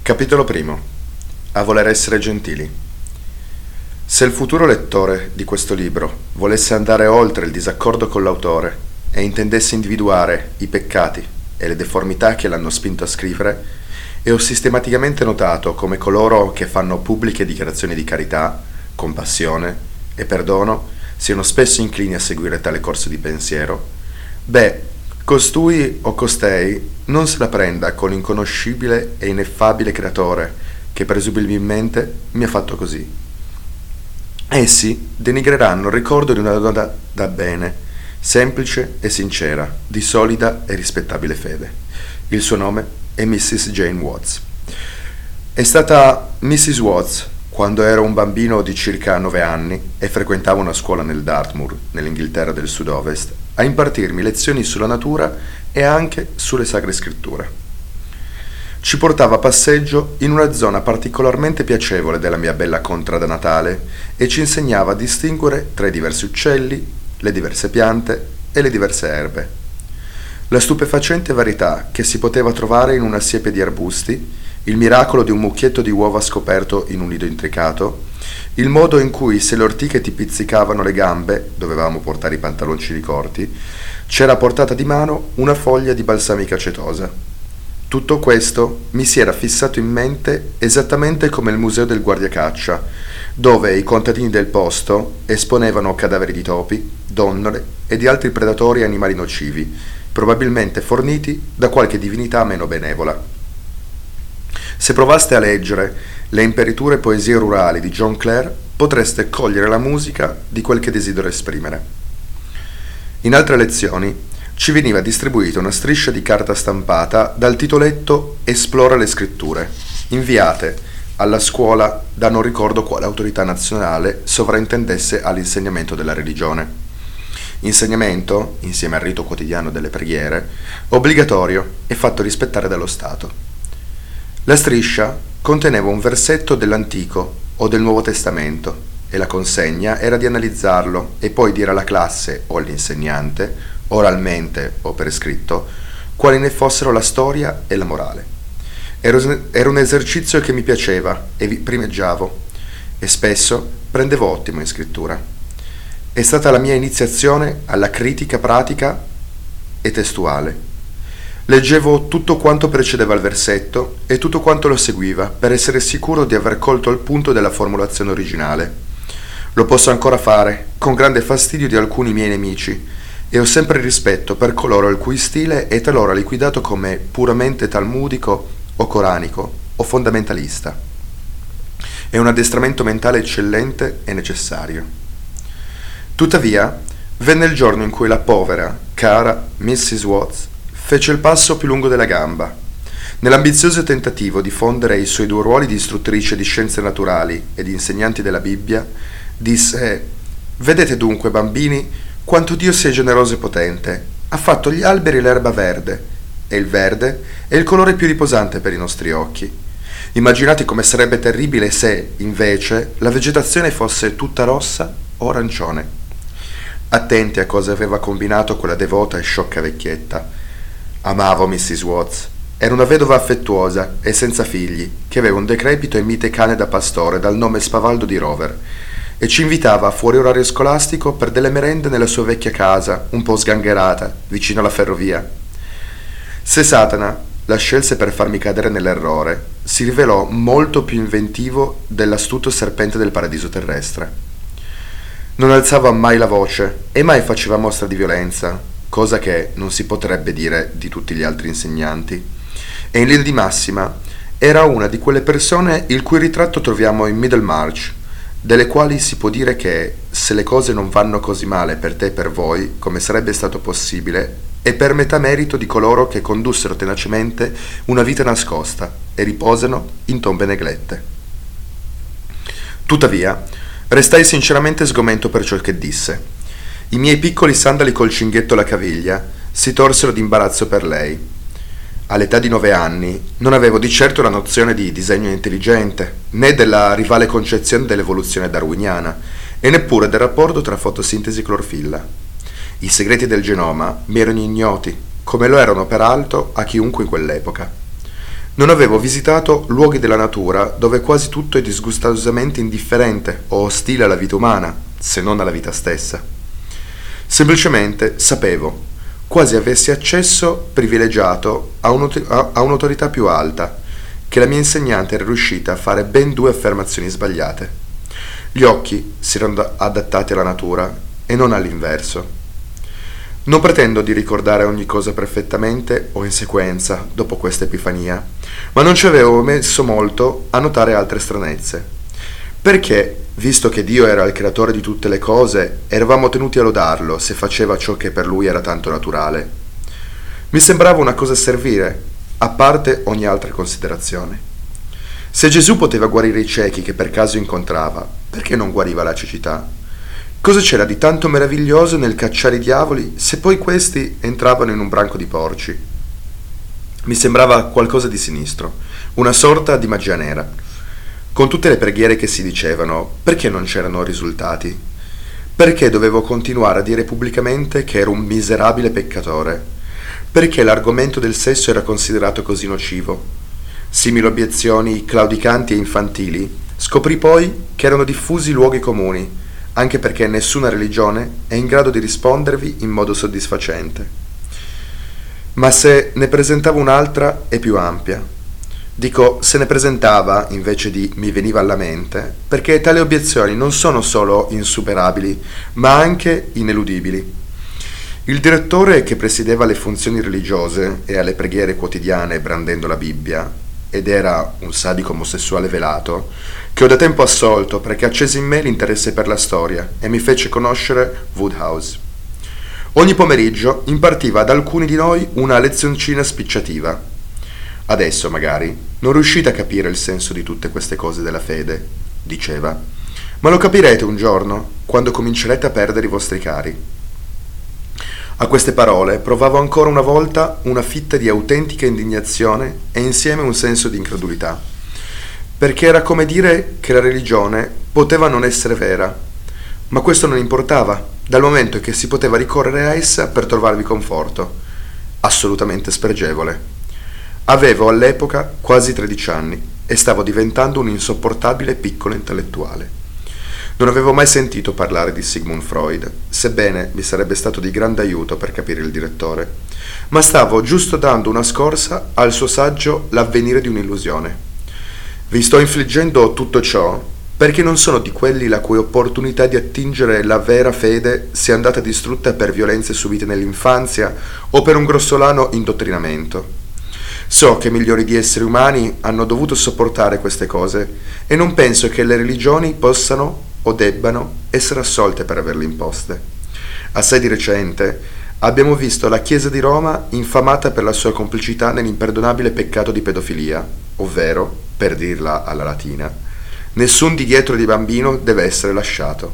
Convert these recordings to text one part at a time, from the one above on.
Capitolo primo. A voler essere gentili. Se il futuro lettore di questo libro volesse andare oltre il disaccordo con l'autore e intendesse individuare i peccati e le deformità che l'hanno spinto a scrivere, e ho sistematicamente notato come coloro che fanno pubbliche dichiarazioni di carità, compassione e perdono siano spesso inclini a seguire tale corso di pensiero, costui o costei non se la prenda con l'inconoscibile e ineffabile creatore che presumibilmente mi ha fatto così. Essi denigreranno il ricordo di una donna da bene, semplice e sincera, di solida e rispettabile fede. Il suo nome è Mrs. Jane Watts. È stata Mrs. Watts quando ero un bambino di circa 9 anni e frequentavo una scuola nel Dartmoor, nell'Inghilterra del sud-ovest, a impartirmi lezioni sulla natura e anche sulle sacre scritture. Ci portava a passeggio in una zona particolarmente piacevole della mia bella contrada natale e ci insegnava a distinguere tra i diversi uccelli, le diverse piante e le diverse erbe. La stupefacente varietà che si poteva trovare in una siepe di arbusti, il miracolo di un mucchietto di uova scoperto in un nido intricato, il modo in cui, se le ortiche ti pizzicavano le gambe, dovevamo portare i pantaloncini corti, c'era a portata di mano una foglia di balsamica acetosa. Tutto questo mi si era fissato in mente esattamente come il museo del guardiacaccia, dove i contadini del posto esponevano cadaveri di topi, donnole e di altri predatori e animali nocivi, probabilmente forniti da qualche divinità meno benevola. Se provaste a leggere le imperiture poesie rurali di John Clare, potreste cogliere la musica di quel che desidero esprimere. In altre lezioni ci veniva distribuita una striscia di carta stampata dal titoletto Esplora le scritture, inviate alla scuola da non ricordo quale autorità nazionale sovrintendesse all'insegnamento della religione. Insegnamento, insieme al rito quotidiano delle preghiere, obbligatorio e fatto rispettare dallo Stato. La striscia conteneva un versetto dell'Antico o del Nuovo Testamento e la consegna era di analizzarlo e poi dire alla classe o all'insegnante, oralmente o per iscritto, quali ne fossero la storia e la morale. Era un esercizio che mi piaceva e vi primeggiavo e spesso prendevo ottimo in scrittura. È stata la mia iniziazione alla critica pratica e testuale. Leggevo tutto quanto precedeva il versetto e tutto quanto lo seguiva per essere sicuro di aver colto il punto della formulazione originale. Lo posso ancora fare, con grande fastidio di alcuni miei nemici, e ho sempre rispetto per coloro il cui stile è talora liquidato come puramente talmudico o coranico o fondamentalista. È un addestramento mentale eccellente e necessario. Tuttavia, venne il giorno in cui la povera, cara Mrs. Watts fece il passo più lungo della gamba. Nell'ambizioso tentativo di fondere i suoi due ruoli di istruttrice di scienze naturali e di insegnanti della Bibbia, disse: «Vedete dunque, bambini, quanto Dio sia generoso e potente. Ha fatto gli alberi e l'erba verde, e il verde è il colore più riposante per i nostri occhi. Immaginate come sarebbe terribile se, invece, la vegetazione fosse tutta rossa o arancione». Attenti a cosa aveva combinato quella devota e sciocca vecchietta. Amavo Mrs. Watts. Era una vedova affettuosa e senza figli, che aveva un decrepito e mite cane da pastore dal nome spavaldo di Rover, e ci invitava fuori orario scolastico per delle merende nella sua vecchia casa, un po' sgangherata, vicino alla ferrovia. Se Satana la scelse per farmi cadere nell'errore, si rivelò molto più inventivo dell'astuto serpente del paradiso terrestre. Non alzava mai la voce e mai faceva mostra di violenza, cosa che non si potrebbe dire di tutti gli altri insegnanti, e in linea di massima era una di quelle persone il cui ritratto troviamo in Middlemarch, delle quali si può dire che, se le cose non vanno così male per te e per voi come sarebbe stato possibile, è per metà merito di coloro che condussero tenacemente una vita nascosta e riposano in tombe neglette. Tuttavia, restai sinceramente sgomento per ciò che disse. I miei piccoli sandali col cinghietto alla caviglia si torsero d'imbarazzo per lei. All'età di 9 anni non avevo di certo la nozione di disegno intelligente, né della rivale concezione dell'evoluzione darwiniana, e neppure del rapporto tra fotosintesi e clorofilla. I segreti del genoma mi erano ignoti, come lo erano peraltro a chiunque in quell'epoca. Non avevo visitato luoghi della natura dove quasi tutto è disgustosamente indifferente o ostile alla vita umana, se non alla vita stessa. Semplicemente sapevo, quasi avessi accesso privilegiato a un'autorità più alta, che la mia insegnante era riuscita a fare ben 2 affermazioni sbagliate. Gli occhi si erano adattati alla natura e non all'inverso. Non pretendo di ricordare ogni cosa perfettamente o in sequenza dopo questa epifania, ma non ci avevo messo molto a notare altre stranezze. Perché, visto che Dio era il creatore di tutte le cose, eravamo tenuti a lodarlo se faceva ciò che per lui era tanto naturale? Mi sembrava una cosa a servire, a parte ogni altra considerazione. Se Gesù poteva guarire i ciechi che per caso incontrava, perché non guariva la cecità? Cosa c'era di tanto meraviglioso nel cacciare i diavoli se poi questi entravano in un branco di porci? Mi sembrava qualcosa di sinistro, una sorta di magia nera. Con tutte le preghiere che si dicevano, perché non c'erano risultati? Perché dovevo continuare a dire pubblicamente che ero un miserabile peccatore? Perché l'argomento del sesso era considerato così nocivo? Simili obiezioni claudicanti e infantili, scoprì poi che erano diffusi luoghi comuni, anche perché nessuna religione è in grado di rispondervi in modo soddisfacente. Ma se ne presentava un'altra e più ampia. Dico se ne presentava invece di mi veniva alla mente, perché tali obiezioni non sono solo insuperabili, ma anche ineludibili. Il direttore che presiedeva le funzioni religiose e alle preghiere quotidiane brandendo la Bibbia, ed era un sadico omosessuale velato, che ho da tempo assolto perché accese in me l'interesse per la storia e mi fece conoscere Wodehouse. Ogni pomeriggio impartiva ad alcuni di noi una lezioncina spicciativa. Adesso, magari, non riuscite a capire il senso di tutte queste cose della fede, diceva, ma lo capirete un giorno, quando comincerete a perdere i vostri cari. A queste parole provavo ancora una volta una fitta di autentica indignazione e insieme un senso di incredulità, perché era come dire che la religione poteva non essere vera, ma questo non importava, dal momento che si poteva ricorrere a essa per trovarvi conforto. Assolutamente spregevole. Avevo all'epoca quasi 13 anni e stavo diventando un insopportabile piccolo intellettuale. Non avevo mai sentito parlare di Sigmund Freud, sebbene mi sarebbe stato di grande aiuto per capire il direttore, ma stavo giusto dando una scorsa al suo saggio L'avvenire di un'illusione. Vi sto infliggendo tutto ciò perché non sono di quelli la cui opportunità di attingere la vera fede sia andata distrutta per violenze subite nell'infanzia o per un grossolano indottrinamento. So che milioni di esseri umani hanno dovuto sopportare queste cose e non penso che le religioni possano o debbano essere assolte per averle imposte. Assai di recente abbiamo visto la Chiesa di Roma infamata per la sua complicità nell'imperdonabile peccato di pedofilia, ovvero, per dirla alla latina, nessun di dietro di bambino deve essere lasciato.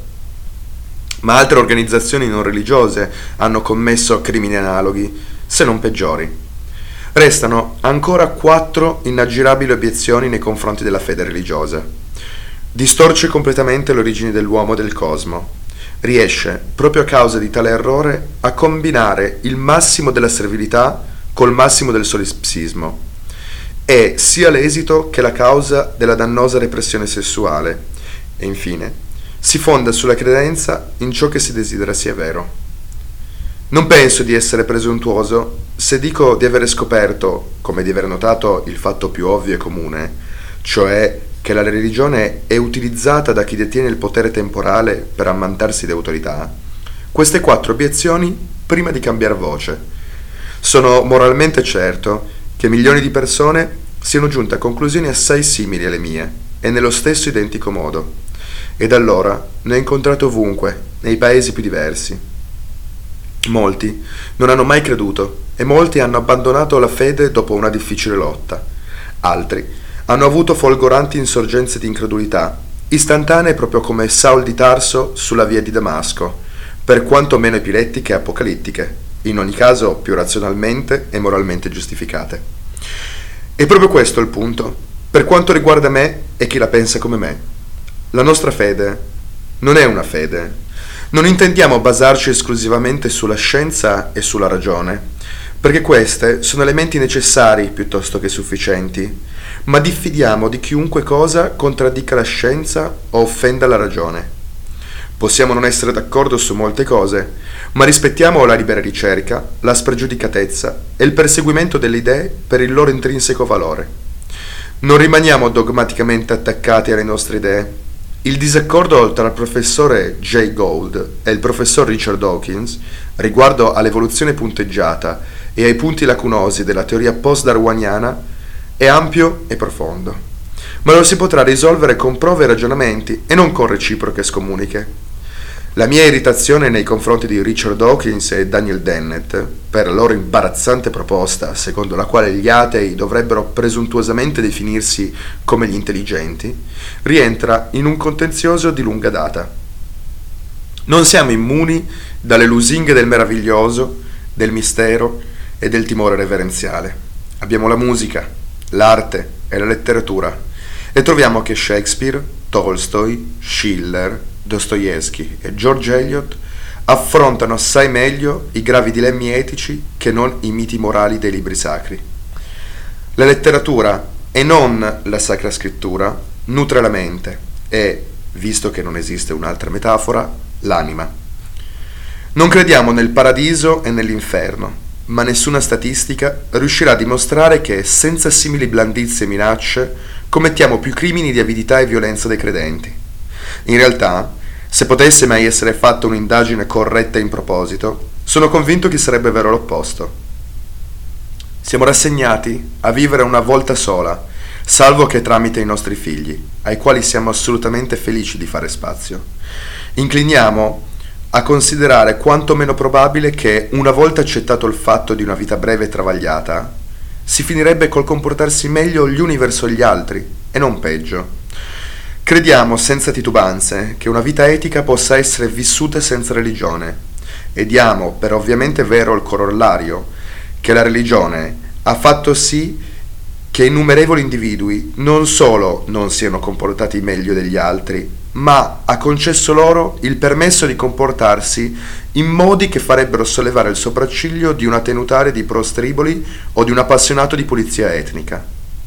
Ma altre organizzazioni non religiose hanno commesso crimini analoghi, se non peggiori. Restano ancora 4 inaggirabili obiezioni nei confronti della fede religiosa. Distorce completamente l'origine dell'uomo e del cosmo. Riesce, proprio a causa di tale errore, a combinare il massimo della servilità col massimo del solipsismo. È sia l'esito che la causa della dannosa repressione sessuale. E infine, si fonda sulla credenza in ciò che si desidera sia vero. Non penso di essere presuntuoso se dico di avere scoperto, come di aver notato il fatto più ovvio e comune, cioè che la religione è utilizzata da chi detiene il potere temporale per ammantarsi di autorità, queste 4 obiezioni prima di cambiare voce. Sono moralmente certo che milioni di persone siano giunte a conclusioni assai simili alle mie e nello stesso identico modo, ed allora ne ho incontrato ovunque, nei paesi più diversi. Molti non hanno mai creduto e molti hanno abbandonato la fede dopo una difficile lotta. Altri hanno avuto folgoranti insorgenze di incredulità, istantanee proprio come Saul di Tarso sulla via di Damasco, per quanto meno epilettiche e apocalittiche, in ogni caso più razionalmente e moralmente giustificate. E proprio questo è il punto, per quanto riguarda me e chi la pensa come me. La nostra fede non è una fede. Non intendiamo basarci esclusivamente sulla scienza e sulla ragione, perché queste sono elementi necessari piuttosto che sufficienti, ma diffidiamo di chiunque cosa contraddica la scienza o offenda la ragione. Possiamo non essere d'accordo su molte cose, ma rispettiamo la libera ricerca, la spregiudicatezza e il perseguimento delle idee per il loro intrinseco valore. Non rimaniamo dogmaticamente attaccati alle nostre idee. Il disaccordo tra il professore Jay Gould e il professor Richard Dawkins riguardo all'evoluzione punteggiata e ai punti lacunosi della teoria post-darwiniana è ampio e profondo, ma lo si potrà risolvere con prove e ragionamenti e non con reciproche scomuniche. La mia irritazione nei confronti di Richard Dawkins e Daniel Dennett per la loro imbarazzante proposta, secondo la quale gli atei dovrebbero presuntuosamente definirsi come gli intelligenti, rientra in un contenzioso di lunga data. Non siamo immuni dalle lusinghe del meraviglioso, del mistero e del timore reverenziale. Abbiamo la musica, l'arte e la letteratura e troviamo che Shakespeare, Tolstoi, Schiller, Dostoevsky e George Eliot affrontano assai meglio i gravi dilemmi etici che non i miti morali dei libri sacri. La letteratura, e non la Sacra Scrittura, nutre la mente e, visto che non esiste un'altra metafora, l'anima. Non crediamo nel paradiso e nell'inferno, ma nessuna statistica riuscirà a dimostrare che, senza simili blandizie e minacce, commettiamo più crimini di avidità e violenza dei credenti. In realtà, se potesse mai essere fatta un'indagine corretta in proposito, sono convinto che sarebbe vero l'opposto. Siamo rassegnati a vivere una volta sola, salvo che tramite i nostri figli, ai quali siamo assolutamente felici di fare spazio. Incliniamo a considerare quanto meno probabile che, una volta accettato il fatto di una vita breve e travagliata, si finirebbe col comportarsi meglio gli uni verso gli altri, e non peggio. Crediamo senza titubanze che una vita etica possa essere vissuta senza religione, e diamo per ovviamente vero il corollario, che la religione ha fatto sì che innumerevoli individui non solo non siano comportati meglio degli altri, ma ha concesso loro il permesso di comportarsi in modi che farebbero sollevare il sopracciglio di una tenutaria di prostriboli o di un appassionato di pulizia etnica.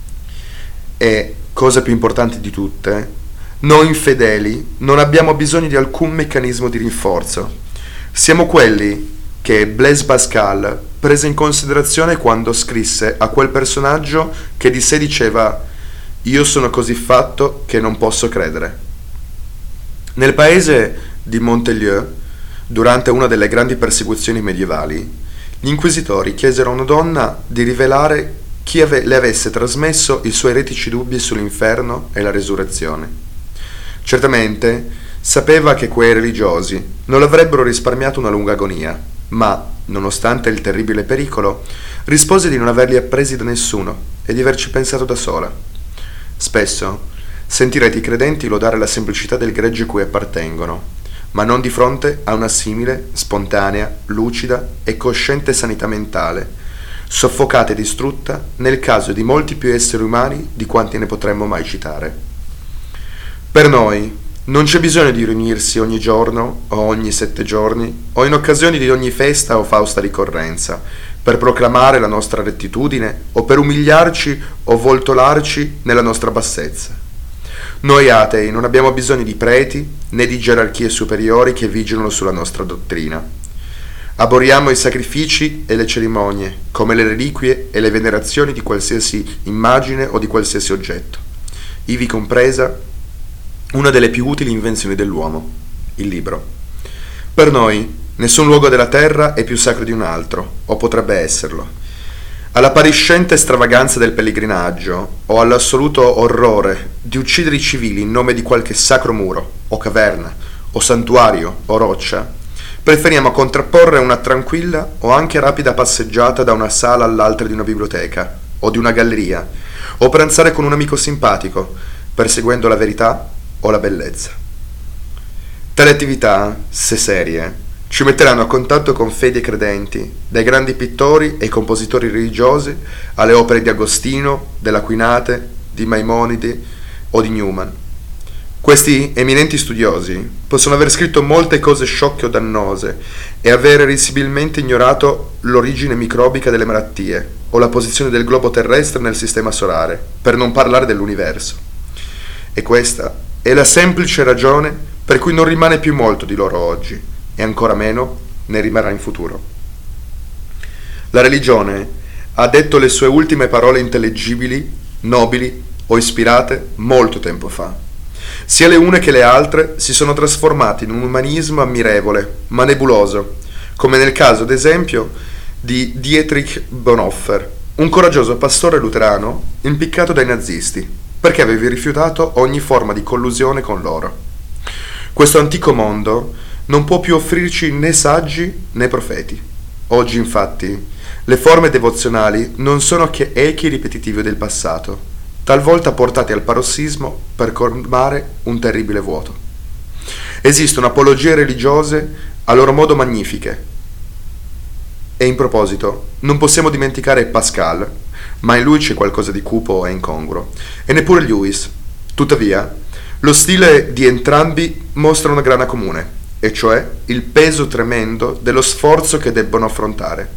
E, cosa più importante di tutte, noi infedeli non abbiamo bisogno di alcun meccanismo di rinforzo. Siamo quelli che Blaise Pascal prese in considerazione quando scrisse a quel personaggio che di sé diceva «Io sono così fatto che non posso credere». Nel paese di Montelieu, durante una delle grandi persecuzioni medievali, gli inquisitori chiesero a una donna di rivelare chi le avesse trasmesso i suoi eretici dubbi sull'inferno e la resurrezione. Certamente sapeva che quei religiosi non l'avrebbero risparmiato una lunga agonia, ma, nonostante il terribile pericolo, rispose di non averli appresi da nessuno e di averci pensato da sola. Spesso sentirete i credenti lodare la semplicità del gregge cui appartengono, ma non di fronte a una simile, spontanea, lucida e cosciente sanità mentale, soffocata e distrutta nel caso di molti più esseri umani di quanti ne potremmo mai citare. Per noi non c'è bisogno di riunirsi ogni giorno o ogni 7 giorni o in occasione di ogni festa o fausta ricorrenza per proclamare la nostra rettitudine o per umiliarci o voltolarci nella nostra bassezza. Noi atei non abbiamo bisogno di preti né di gerarchie superiori che vigilano sulla nostra dottrina. Aborriamo i sacrifici e le cerimonie, come le reliquie e le venerazioni di qualsiasi immagine o di qualsiasi oggetto, ivi compresa una delle più utili invenzioni dell'uomo, il libro. Per noi, nessun luogo della terra è più sacro di un altro, o potrebbe esserlo. All'appariscente stravaganza del pellegrinaggio, o all'assoluto orrore di uccidere i civili in nome di qualche sacro muro, o caverna, o santuario, o roccia, preferiamo contrapporre una tranquilla o anche rapida passeggiata da una sala all'altra di una biblioteca, o di una galleria, o pranzare con un amico simpatico, perseguendo la verità o la bellezza. Tali attività, se serie, ci metteranno a contatto con fedi e credenti, dai grandi pittori e compositori religiosi alle opere di Agostino, dell'Aquinate, di Maimonide o di Newman. Questi eminenti studiosi possono aver scritto molte cose sciocche o dannose e avere risibilmente ignorato l'origine microbica delle malattie o la posizione del globo terrestre nel sistema solare, per non parlare dell'universo. E questa è la semplice ragione per cui non rimane più molto di loro oggi, e ancora meno ne rimarrà in futuro. La religione ha detto le sue ultime parole intellegibili, nobili o ispirate molto tempo fa. Sia le une che le altre si sono trasformate in un umanismo ammirevole, ma nebuloso, come nel caso, ad esempio, di Dietrich Bonhoeffer, un coraggioso pastore luterano impiccato dai nazisti, perché aveva rifiutato ogni forma di collusione con loro. Questo antico mondo non può più offrirci né saggi né profeti. Oggi, infatti, le forme devozionali non sono che echi ripetitivi del passato, talvolta portati al parossismo per colmare un terribile vuoto. Esistono apologie religiose a loro modo magnifiche. E in proposito, non possiamo dimenticare Pascal, ma in lui c'è qualcosa di cupo e incongruo, e neppure Lewis. Tuttavia, lo stile di entrambi mostra una grana comune, e cioè il peso tremendo dello sforzo che debbono affrontare.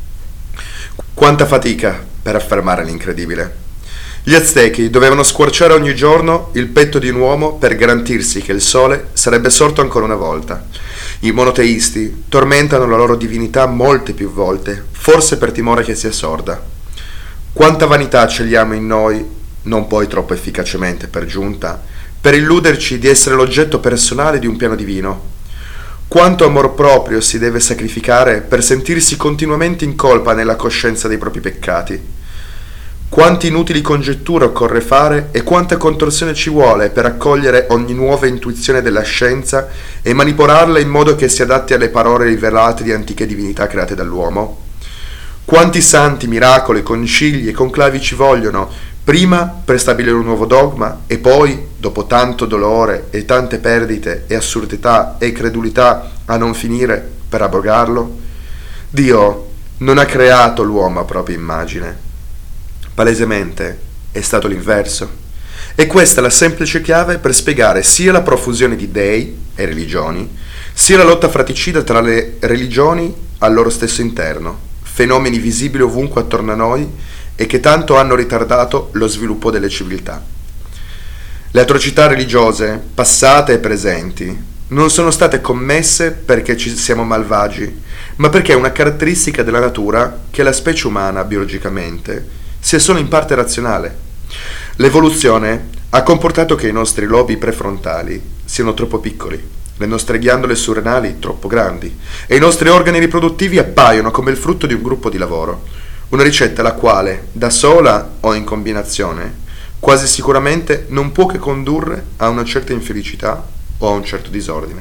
Quanta fatica per affermare l'incredibile. Gli Aztechi dovevano squarciare ogni giorno il petto di un uomo per garantirsi che il sole sarebbe sorto ancora una volta. I monoteisti tormentano la loro divinità molte più volte, forse per timore che sia sorda. Quanta vanità celiamo in noi, non poi troppo efficacemente per giunta, per illuderci di essere l'oggetto personale di un piano divino. Quanto amor proprio si deve sacrificare per sentirsi continuamente in colpa nella coscienza dei propri peccati. Quante inutili congetture occorre fare e quanta contorsione ci vuole per accogliere ogni nuova intuizione della scienza e manipolarla in modo che si adatti alle parole rivelate di antiche divinità create dall'uomo? Quanti santi, miracoli, concili e conclavi ci vogliono, prima per stabilire un nuovo dogma e poi, dopo tanto dolore e tante perdite e assurdità e credulità a non finire, per abrogarlo? Dio non ha creato l'uomo a propria immagine. Palesemente è stato l'inverso. E questa è la semplice chiave per spiegare sia la profusione di dei e religioni, sia la lotta fratricida tra le religioni al loro stesso interno, fenomeni visibili ovunque attorno a noi e che tanto hanno ritardato lo sviluppo delle civiltà. Le atrocità religiose, passate e presenti, non sono state commesse perché ci siamo malvagi, ma perché è una caratteristica della natura che la specie umana, biologicamente, sia solo in parte razionale. L'evoluzione ha comportato che i nostri lobi prefrontali siano troppo piccoli, le nostre ghiandole surrenali troppo grandi e i nostri organi riproduttivi appaiono come il frutto di un gruppo di lavoro, una ricetta la quale, da sola o in combinazione, quasi sicuramente non può che condurre a una certa infelicità o a un certo disordine.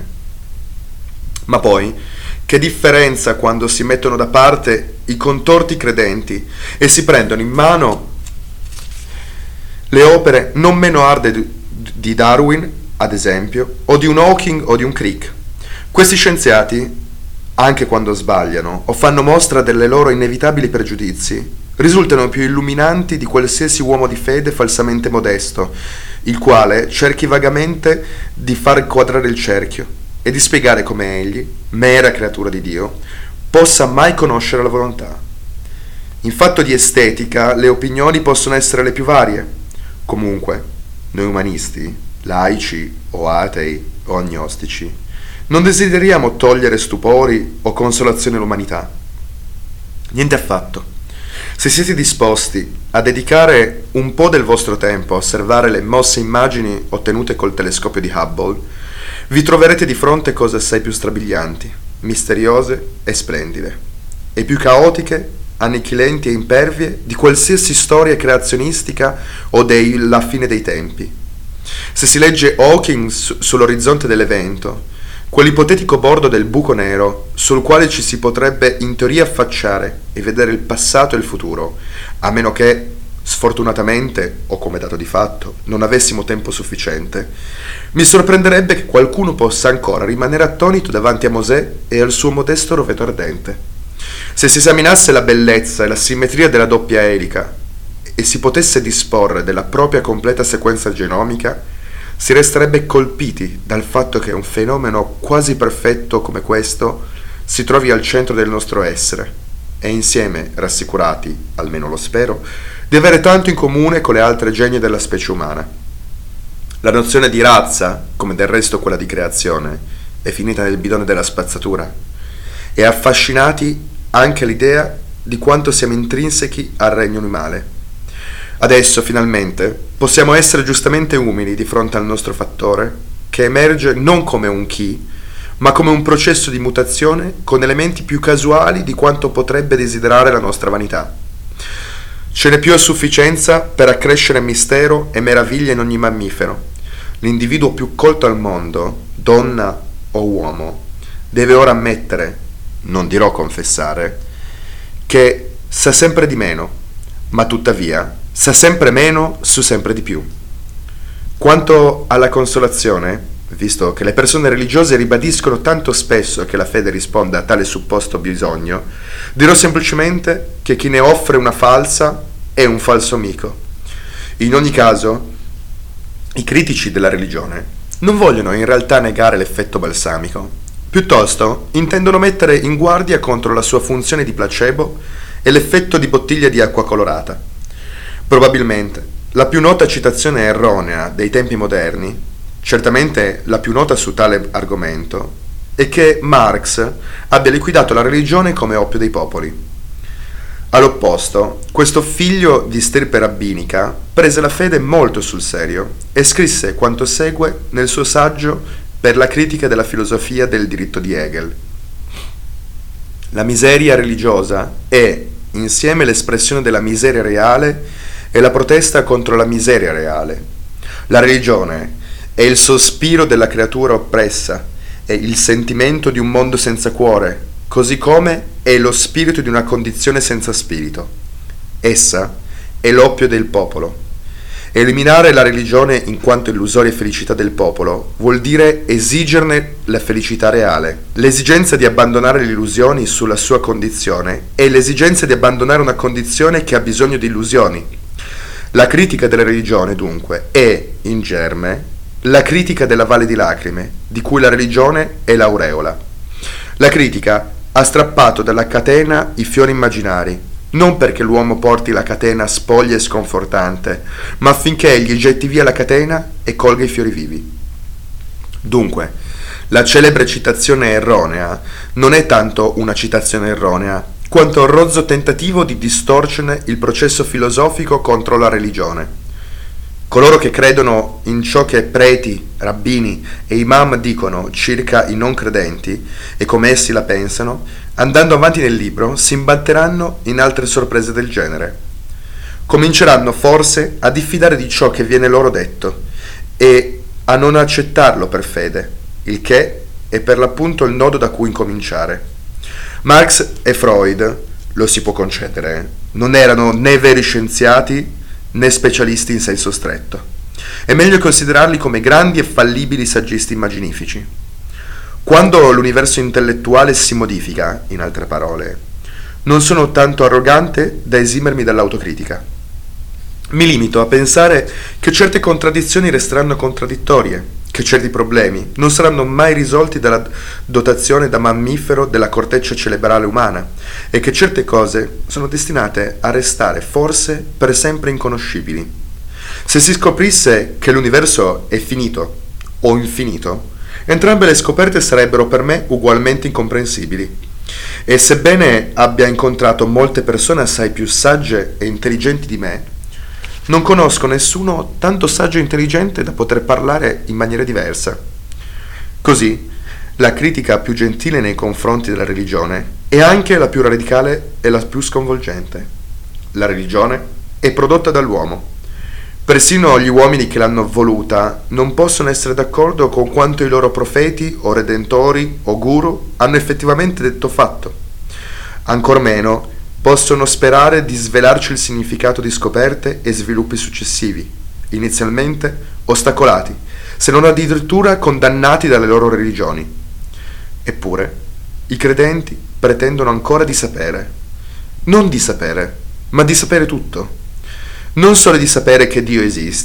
Ma poi, che differenza quando si mettono da parte i contorti credenti e si prendono in mano le opere non meno arde di Darwin, ad esempio, o di un Hawking o di un Crick. Questi scienziati, anche quando sbagliano o fanno mostra delle loro inevitabili pregiudizi, risultano più illuminanti di qualsiasi uomo di fede falsamente modesto, il quale cerchi vagamente di far quadrare il cerchio e di spiegare come egli, mera creatura di Dio, possa mai conoscere la volontà. In fatto di estetica, le opinioni possono essere le più varie. Comunque, noi umanisti, laici o atei o agnostici, non desideriamo togliere stupori o consolazione all'umanità. Niente affatto. Se siete disposti a dedicare un po' del vostro tempo a osservare le mosse immagini ottenute col telescopio di Hubble, vi troverete di fronte cose assai più strabilianti, misteriose e splendide, e più caotiche, annichilenti e impervie di qualsiasi storia creazionistica o della fine dei tempi. Se si legge Hawking sull'orizzonte dell'evento, quell'ipotetico bordo del buco nero sul quale ci si potrebbe in teoria affacciare e vedere il passato e il futuro, a meno che, sfortunatamente, o come dato di fatto, non avessimo tempo sufficiente, mi sorprenderebbe che qualcuno possa ancora rimanere attonito davanti a Mosè e al suo modesto roveto ardente. Se si esaminasse la bellezza e la simmetria della doppia elica e si potesse disporre della propria completa sequenza genomica, si resterebbe colpiti dal fatto che un fenomeno quasi perfetto come questo si trovi al centro del nostro essere e insieme rassicurati, almeno lo spero, di avere tanto in comune con le altre genie della specie umana. La nozione di razza, come del resto quella di creazione, è finita nel bidone della spazzatura e affascinati anche l'idea di quanto siamo intrinsechi al regno animale. Adesso, finalmente, possiamo essere giustamente umili di fronte al nostro fattore, che emerge non come un chi, ma come un processo di mutazione con elementi più casuali di quanto potrebbe desiderare la nostra vanità. Ce n'è più a sufficienza per accrescere mistero e meraviglia in ogni mammifero. L'individuo più colto al mondo, donna o uomo, deve ora ammettere, non dirò confessare, che sa sempre di meno, ma tuttavia sa sempre meno su sempre di più. Quanto alla consolazione, visto che le persone religiose ribadiscono tanto spesso che la fede risponde a tale supposto bisogno, dirò semplicemente che chi ne offre una falsa è un falso amico. In ogni caso, i critici della religione non vogliono in realtà negare l'effetto balsamico, piuttosto intendono mettere in guardia contro la sua funzione di placebo e l'effetto di bottiglia di acqua colorata. Probabilmente la più nota citazione erronea dei tempi moderni, certamente la più nota su tale argomento, è che Marx abbia liquidato la religione come oppio dei popoli. All'opposto, questo figlio di stirpe rabbinica prese la fede molto sul serio e scrisse quanto segue nel suo saggio per la critica della filosofia del diritto di Hegel. La miseria religiosa è, insieme, l'espressione della miseria reale e la protesta contro la miseria reale. La religione è il sospiro della creatura oppressa, è il sentimento di un mondo senza cuore, così come è lo spirito di una condizione senza spirito. Essa è l'oppio del popolo. Eliminare la religione in quanto illusoria felicità del popolo vuol dire esigerne la felicità reale. L'esigenza di abbandonare le illusioni sulla sua condizione è l'esigenza di abbandonare una condizione che ha bisogno di illusioni. La critica della religione, dunque, è, in germe, la critica della valle di lacrime, di cui la religione è l'aureola. La critica ha strappato dalla catena i fiori immaginari, non perché l'uomo porti la catena spoglia e sconfortante, ma affinché egli getti via la catena e colga i fiori vivi. Dunque, la celebre citazione erronea non è tanto una citazione erronea, quanto un rozzo tentativo di distorcere il processo filosofico contro la religione. Coloro che credono in ciò che preti, rabbini e imam dicono circa i non credenti e come essi la pensano, andando avanti nel libro, si imbatteranno in altre sorprese del genere. Cominceranno forse a diffidare di ciò che viene loro detto e a non accettarlo per fede, il che è per l'appunto il nodo da cui incominciare. Marx e Freud, lo si può concedere, non erano né veri scienziati né specialisti in senso stretto. È meglio considerarli come grandi e fallibili saggisti immaginifici. Quando l'universo intellettuale si modifica, in altre parole, non sono tanto arrogante da esimermi dall'autocritica. Mi limito a pensare che certe contraddizioni resteranno contraddittorie, che certi problemi non saranno mai risolti dalla dotazione da mammifero della corteccia cerebrale umana e che certe cose sono destinate a restare forse per sempre inconoscibili. Se si scoprisse che l'universo è finito o infinito, entrambe le scoperte sarebbero per me ugualmente incomprensibili. E sebbene abbia incontrato molte persone assai più sagge e intelligenti di me, non conosco nessuno tanto saggio e intelligente da poter parlare in maniera diversa. Così, la critica più gentile nei confronti della religione è anche la più radicale e la più sconvolgente. La religione è prodotta dall'uomo. Persino gli uomini che l'hanno voluta non possono essere d'accordo con quanto i loro profeti o redentori o guru hanno effettivamente detto fatto. Ancor meno possono sperare di svelarci il significato di scoperte e sviluppi successivi, inizialmente ostacolati, se non addirittura condannati dalle loro religioni. Eppure, i credenti pretendono ancora di sapere. Non di sapere, ma di sapere tutto. Non solo di sapere che Dio esiste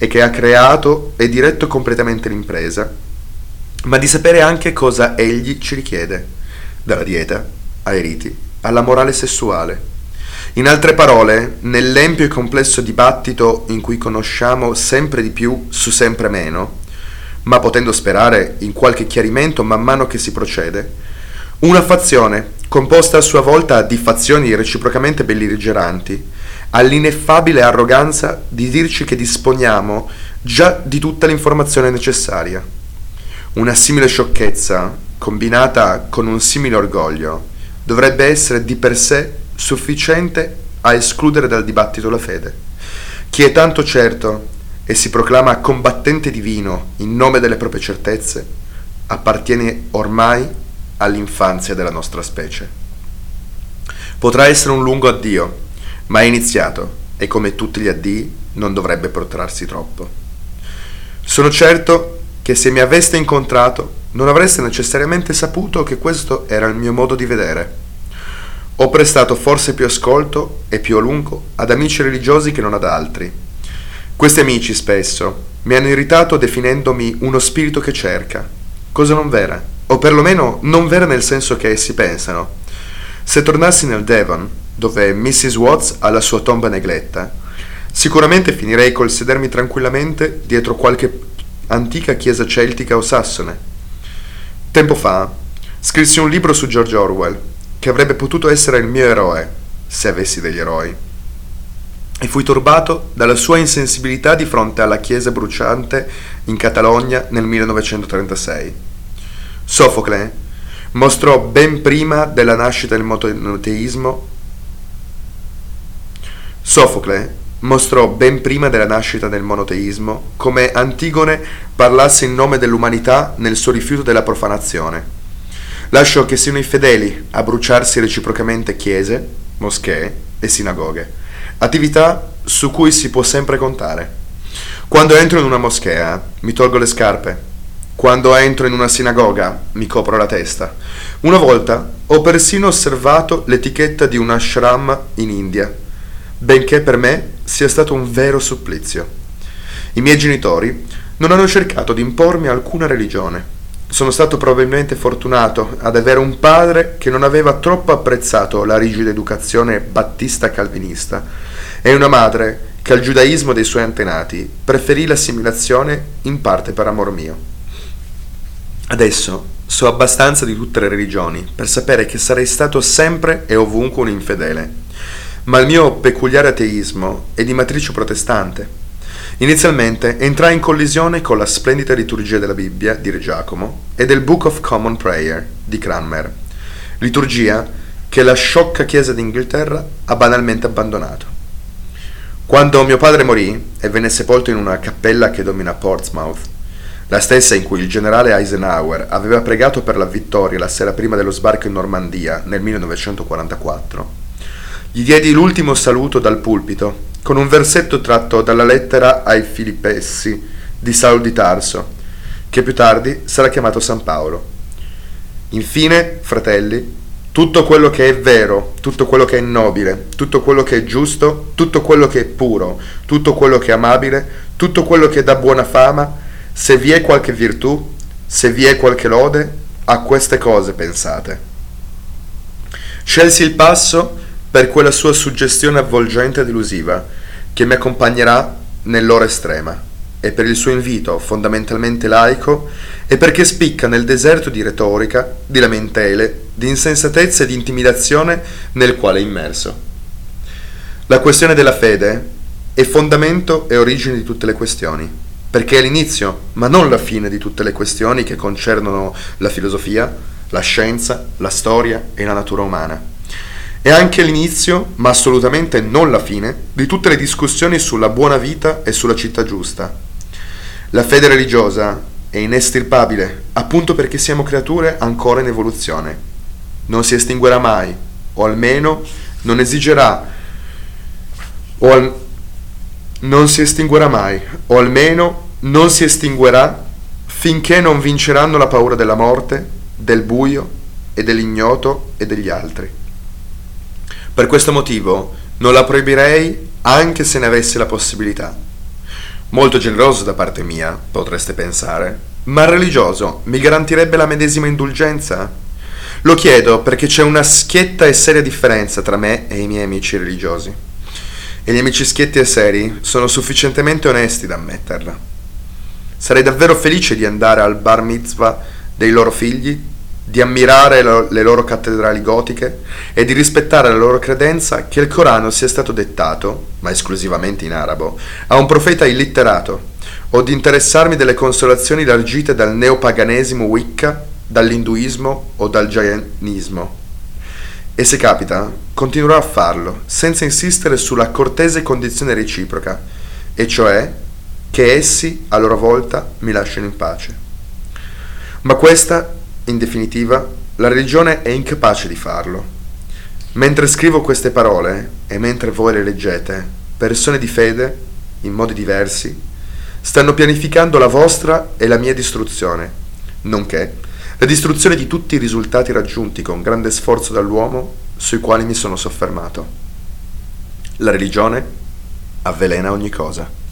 e che ha creato e diretto completamente l'impresa, ma di sapere anche cosa egli ci richiede, dalla dieta ai riti, alla morale sessuale. In altre parole, nell'empio e complesso dibattito in cui conosciamo sempre di più su sempre meno, ma potendo sperare in qualche chiarimento man mano che si procede, una fazione, composta a sua volta di fazioni reciprocamente belligeranti, ha l'ineffabile arroganza di dirci che disponiamo già di tutta l'informazione necessaria. Una simile sciocchezza, combinata con un simile orgoglio, dovrebbe essere di per sé sufficiente a escludere dal dibattito la fede. Chi è tanto certo e si proclama combattente divino in nome delle proprie certezze, appartiene ormai all'infanzia della nostra specie. Potrà essere un lungo addio, ma è iniziato e come tutti gli addii non dovrebbe protrarsi troppo. Sono certo che se mi aveste incontrato non avreste necessariamente saputo che questo era il mio modo di vedere. Ho prestato forse più ascolto e più a lungo ad amici religiosi che non ad altri. Questi amici spesso mi hanno irritato definendomi uno spirito che cerca, cosa non vera, o perlomeno non vera nel senso che essi pensano. Se tornassi nel Devon, dove Mrs. Watts ha la sua tomba negletta, sicuramente finirei col sedermi tranquillamente dietro qualche antica chiesa celtica o sassone. Tempo fa scrissi un libro su George Orwell, che avrebbe potuto essere il mio eroe, se avessi degli eroi. E fui turbato dalla sua insensibilità di fronte alla chiesa bruciante in Catalogna nel 1936. Sofocle mostrò ben prima della nascita del monoteismo come Antigone parlasse in nome dell'umanità nel suo rifiuto della profanazione. Lasciò che siano i fedeli a bruciarsi reciprocamente chiese, moschee e sinagoghe, attività su cui si può sempre contare. Quando entro in una moschea mi tolgo le scarpe. Quando entro in una sinagoga mi copro la testa. Una volta ho persino osservato l'etichetta di un ashram in India, benché per me sia stato un vero supplizio. I miei genitori non hanno cercato di impormi alcuna religione. Sono stato probabilmente fortunato ad avere un padre che non aveva troppo apprezzato la rigida educazione battista calvinista e una madre che al giudaismo dei suoi antenati preferì l'assimilazione in parte per amor mio. Adesso so abbastanza di tutte le religioni per sapere che sarei stato sempre e ovunque un infedele, ma il mio peculiare ateismo è di matrice protestante. Inizialmente entrai in collisione con la splendida liturgia della Bibbia di Re Giacomo e del Book of Common Prayer di Cranmer, liturgia che la sciocca Chiesa d'Inghilterra ha banalmente abbandonato. Quando mio padre morì e venne sepolto in una cappella che domina Portsmouth, la stessa in cui il generale Eisenhower aveva pregato per la vittoria la sera prima dello sbarco in Normandia nel 1944, gli diedi l'ultimo saluto dal pulpito con un versetto tratto dalla lettera ai Filippesi di Saulo di Tarso, che più tardi sarà chiamato San Paolo. Infine, fratelli, tutto quello che è vero, tutto quello che è nobile, tutto quello che è giusto, tutto quello che è puro, tutto quello che è amabile, tutto quello che dà buona fama, se vi è qualche virtù, se vi è qualche lode, a queste cose pensate. Scelsi il passo per quella sua suggestione avvolgente ed elusiva, che mi accompagnerà nell'ora estrema, e per il suo invito fondamentalmente laico, e perché spicca nel deserto di retorica, di lamentele, di insensatezza e di intimidazione nel quale è immerso. La questione della fede è fondamento e origine di tutte le questioni, perché è l'inizio, ma non la fine di tutte le questioni che concernono la filosofia, la scienza, la storia e la natura umana. È anche l'inizio, ma assolutamente non la fine, di tutte le discussioni sulla buona vita e sulla città giusta. La fede religiosa è inestirpabile, appunto perché siamo creature ancora in evoluzione. Non si estinguerà mai, o almeno non esigerà, non si estinguerà mai, o almeno non si estinguerà finché non vinceranno la paura della morte, del buio e dell'ignoto e degli altri. Per questo motivo non la proibirei anche se ne avessi la possibilità. Molto generoso da parte mia, potreste pensare, ma il religioso mi garantirebbe la medesima indulgenza? Lo chiedo perché c'è una schietta e seria differenza tra me e i miei amici religiosi. E gli amici schietti e seri sono sufficientemente onesti da ammetterla. Sarei davvero felice di andare al bar mitzvah dei loro figli, di ammirare le loro cattedrali gotiche e di rispettare la loro credenza che il Corano sia stato dettato, ma esclusivamente in arabo, a un profeta illitterato, o di interessarmi delle consolazioni largite dal neopaganesimo Wicca, dall'induismo o dal jainismo. E se capita, continuerò a farlo, senza insistere sulla cortese condizione reciproca, e cioè che essi, a loro volta, mi lasciano in pace. Ma questa, in definitiva, la religione è incapace di farlo. Mentre scrivo queste parole, e mentre voi le leggete, persone di fede, in modi diversi, stanno pianificando la vostra e la mia distruzione, nonché la distruzione di tutti i risultati raggiunti con grande sforzo dall'uomo sui quali mi sono soffermato. La religione avvelena ogni cosa.